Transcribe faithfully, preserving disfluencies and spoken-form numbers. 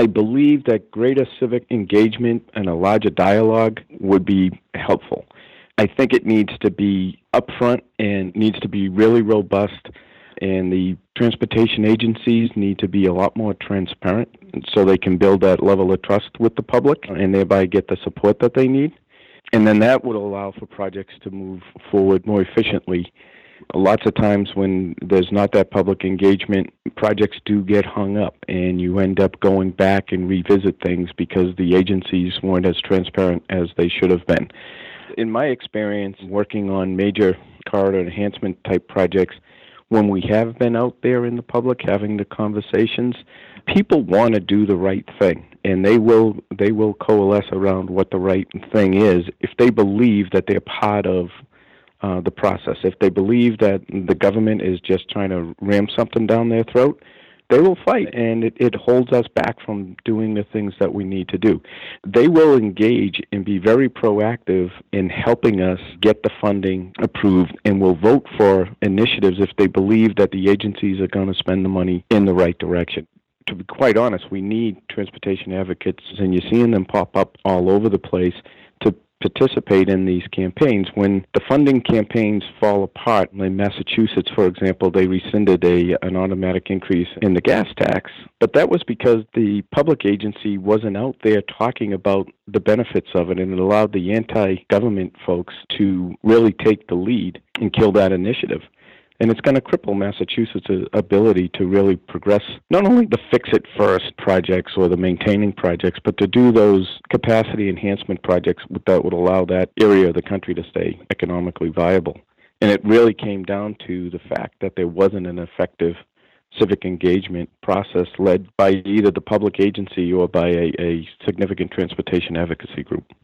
I believe that greater civic engagement and a larger dialogue would be helpful. I think it needs to be upfront and needs to be really robust, and the transportation agencies need to be a lot more transparent so they can build that level of trust with the public and thereby get the support that they need. And then that would allow for projects to move forward more efficiently. Lots of times when there's not that public engagement, projects do get hung up, and you end up going back and revisit things because the agencies weren't as transparent as they should have been. In my experience working on major corridor enhancement type projects, when we have been out there in the public having the conversations, people want to do the right thing, and they will they will coalesce around what the right thing is if they believe that they're part of uh, the process. If they believe that the government is just trying to ram something down their throat, they will fight, and it, it holds us back from doing the things that we need to do. They will engage and be very proactive in helping us get the funding approved, and will vote for initiatives if they believe that the agencies are going to spend the money in the right direction. To be quite honest, we need transportation advocates, and you're seeing them pop up all over the place to participate in these campaigns. When the funding campaigns fall apart, in Massachusetts, for example, they rescinded a an automatic increase in the gas tax, but that was because the public agency wasn't out there talking about the benefits of it, and it allowed the anti-government folks to really take the lead and kill that initiative. And it's going to cripple Massachusetts' ability to really progress not only the fix-it-first projects or the maintaining projects, but to do those capacity enhancement projects that would allow that area of the country to stay economically viable. And it really came down to the fact that there wasn't an effective civic engagement process led by either the public agency or by a, a significant transportation advocacy group.